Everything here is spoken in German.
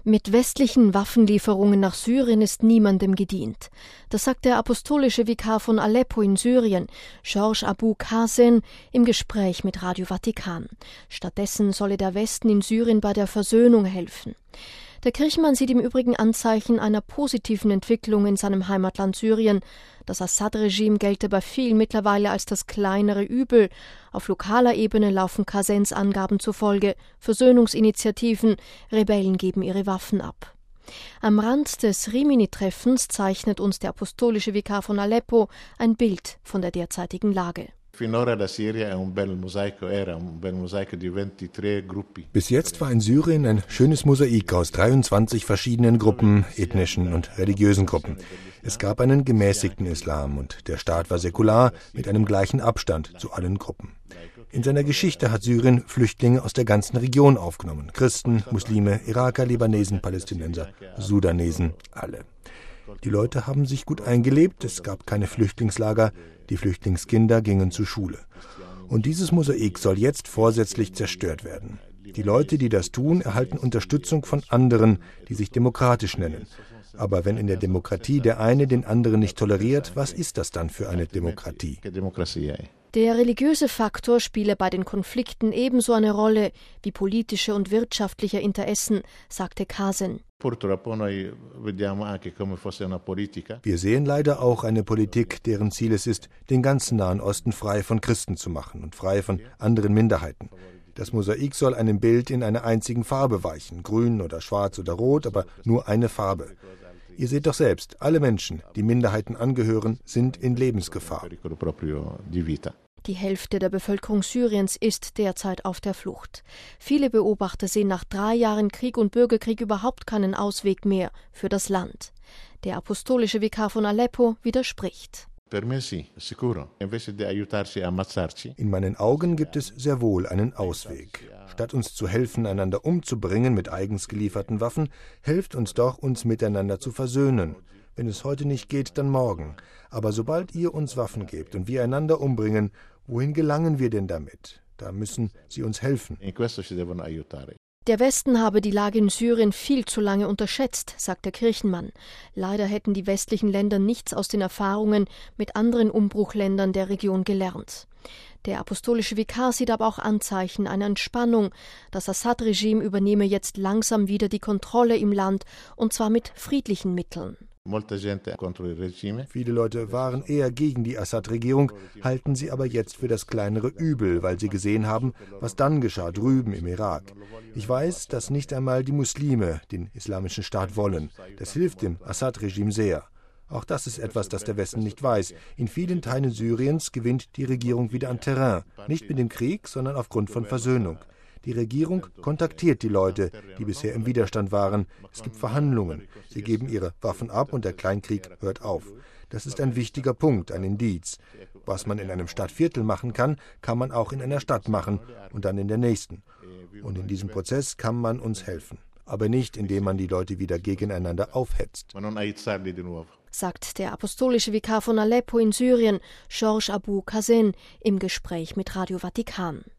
Mit westlichen Waffenlieferungen nach Syrien ist niemandem gedient. Das sagt der apostolische Vikar von Aleppo in Syrien, Georges Abou Qazen, im Gespräch mit Radio Vatikan. Stattdessen solle der Westen in Syrien bei der Versöhnung helfen. Der Kirchenmann sieht im Übrigen Anzeichen einer positiven Entwicklung in seinem Heimatland Syrien. Das Assad-Regime gelte bei vielen mittlerweile als das kleinere Übel. Auf lokaler Ebene laufen Qazens Angaben zufolge Versöhnungsinitiativen, Rebellen geben ihre Waffen ab. Am Rand des Rimini-Treffens zeichnet uns der apostolische Vikar von Aleppo ein Bild von der derzeitigen Lage. Bis jetzt war in Syrien ein schönes Mosaik aus 23 verschiedenen Gruppen, ethnischen und religiösen Gruppen. Es gab einen gemäßigten Islam und der Staat war säkular mit einem gleichen Abstand zu allen Gruppen. In seiner Geschichte hat Syrien Flüchtlinge aus der ganzen Region aufgenommen. Christen, Muslime, Iraker, Libanesen, Palästinenser, Sudanesen, alle. Die Leute haben sich gut eingelebt, es gab keine Flüchtlingslager, die Flüchtlingskinder gingen zur Schule. Und dieses Mosaik soll jetzt vorsätzlich zerstört werden. Die Leute, die das tun, erhalten Unterstützung von anderen, die sich demokratisch nennen. Aber wenn in der Demokratie der eine den anderen nicht toleriert, was ist das dann für eine Demokratie? Der religiöse Faktor spiele bei den Konflikten ebenso eine Rolle wie politische und wirtschaftliche Interessen, sagte Qazen. Wir sehen leider auch eine Politik, deren Ziel es ist, den ganzen Nahen Osten frei von Christen zu machen und frei von anderen Minderheiten. Das Mosaik soll einem Bild in einer einzigen Farbe weichen, grün oder schwarz oder rot, aber nur eine Farbe. Ihr seht doch selbst, alle Menschen, die Minderheiten angehören, sind in Lebensgefahr. Die Hälfte der Bevölkerung Syriens ist derzeit auf der Flucht. Viele Beobachter sehen nach 3 Jahren Krieg und Bürgerkrieg überhaupt keinen Ausweg mehr für das Land. Der apostolische Vikar von Aleppo widerspricht. In meinen Augen gibt es sehr wohl einen Ausweg. Statt uns zu helfen, einander umzubringen mit eigens gelieferten Waffen, helft uns doch, uns miteinander zu versöhnen. Wenn es heute nicht geht, dann morgen. Aber sobald ihr uns Waffen gebt und wir einander umbringen, wohin gelangen wir denn damit? Da müssen sie uns helfen. Der Westen habe die Lage in Syrien viel zu lange unterschätzt, sagt der Kirchenmann. Leider hätten die westlichen Länder nichts aus den Erfahrungen mit anderen Umbruchländern der Region gelernt. Der apostolische Vikar sieht aber auch Anzeichen einer Entspannung. Das Assad-Regime übernehme jetzt langsam wieder die Kontrolle im Land, und zwar mit friedlichen Mitteln. Viele Leute waren eher gegen die Assad-Regierung, halten sie aber jetzt für das kleinere Übel, weil sie gesehen haben, was dann geschah drüben im Irak. Ich weiß, dass nicht einmal die Muslime den islamischen Staat wollen. Das hilft dem Assad-Regime sehr. Auch das ist etwas, das der Westen nicht weiß. In vielen Teilen Syriens gewinnt die Regierung wieder an Terrain, nicht mit dem Krieg, sondern aufgrund von Versöhnung. Die Regierung kontaktiert die Leute, die bisher im Widerstand waren. Es gibt Verhandlungen. Sie geben ihre Waffen ab und der Kleinkrieg hört auf. Das ist ein wichtiger Punkt, ein Indiz. Was man in einem Stadtviertel machen kann, kann man auch in einer Stadt machen und dann in der nächsten. Und in diesem Prozess kann man uns helfen. Aber nicht, indem man die Leute wieder gegeneinander aufhetzt. Sagt der apostolische Vikar von Aleppo in Syrien, Georges Abou Qazen, im Gespräch mit Radio Vatikan.